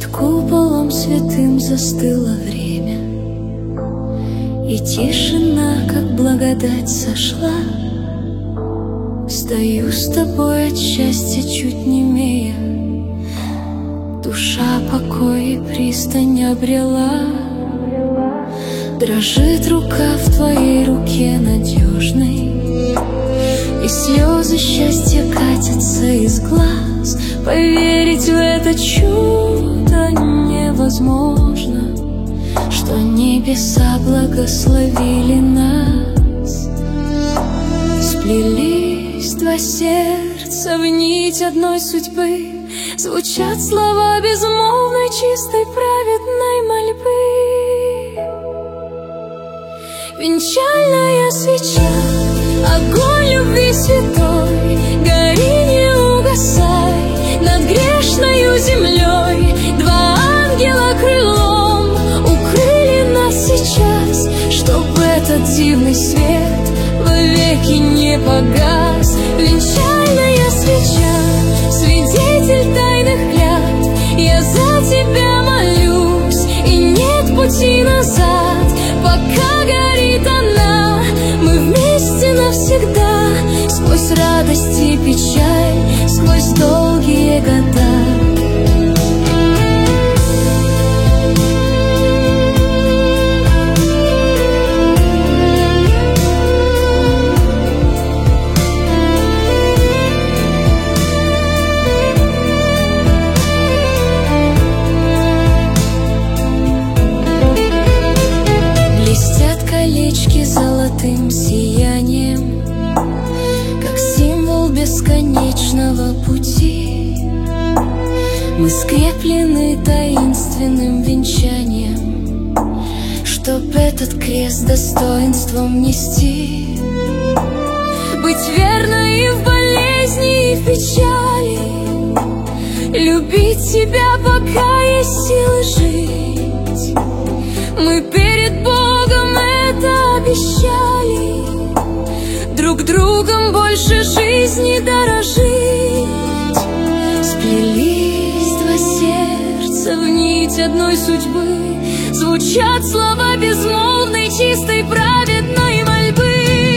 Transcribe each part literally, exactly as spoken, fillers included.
куполом святым застыло время, и тишина, как благодать, сошла. Стою с тобой от счастья, чуть немея, душа покой и пристань обрела. Дрожит рука в твоей руке надежной, и слезы счастья катятся из глаз. Поверить в это чудо невозможно, что небеса благословили нас. Сплелись два сердца в нить одной судьбы, звучат слова безмолвной чистой праведной мольбы. Венчальная свеча, огонь любви святой, гори, не угасай над грешною землей. Два ангела крылом укрыли нас сейчас, чтоб этот дивный свет вовеки не погас. Венчальная свеча, свидетель тайных клятв, я за тебя молюсь, и нет пути назад, пока горит она. Мы вместе навсегда, сквозь радость и печаль, сквозь долгие года. Колечки золотым сиянием, как символ бесконечного пути. Мы скреплены таинственным венчанием, чтоб этот крест достоинством нести. Быть верной и в болезни, и в печали, любить тебя, пока есть силы жить. Мы перед Богом это обещали, друг другом больше жизни дорожить. Сплелись два сердца в нить одной судьбы, звучат слова безмолвной чистой праведной мольбы.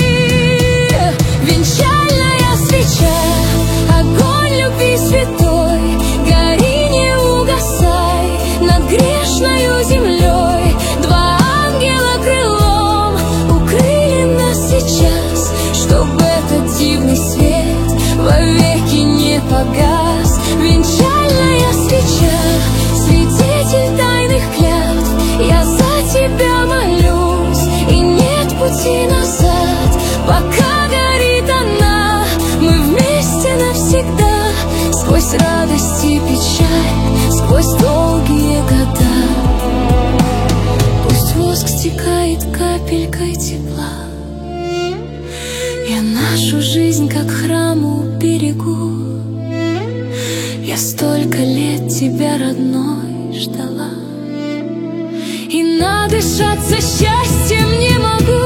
Венчальная свеча, огонь любви святой, гори, не угасай над грешною землей. Два ангела крылом укрыли нас сейчас, чтоб этот дивный свет вовеки не погас. Венчальная свеча, свидетель тайных клятв, я за тебя молюсь, и нет пути назад, пока горит она. Мы вместе навсегда, сквозь радость и печаль, сквозь долгие года. Пусть воск стекает капелькой тепла, я нашу жизнь как храму берегу. Я столько лет тебя, родной, ждала, и надышаться счастьем не могу.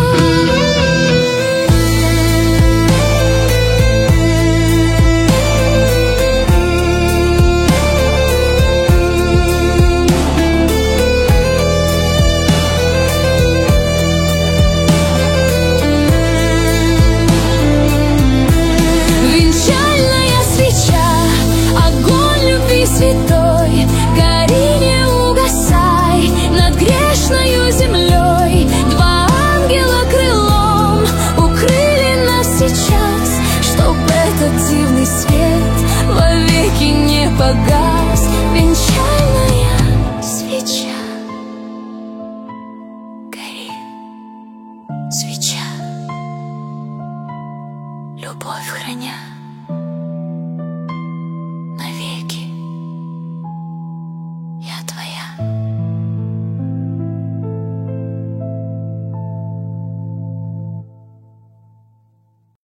Святой, гори, не угасай над грешною землей. Два ангела крылом укрыли нас сейчас, чтоб этот дивный свет вовеки не погас. Венчальная свеча, гори, свеча, любовь храня.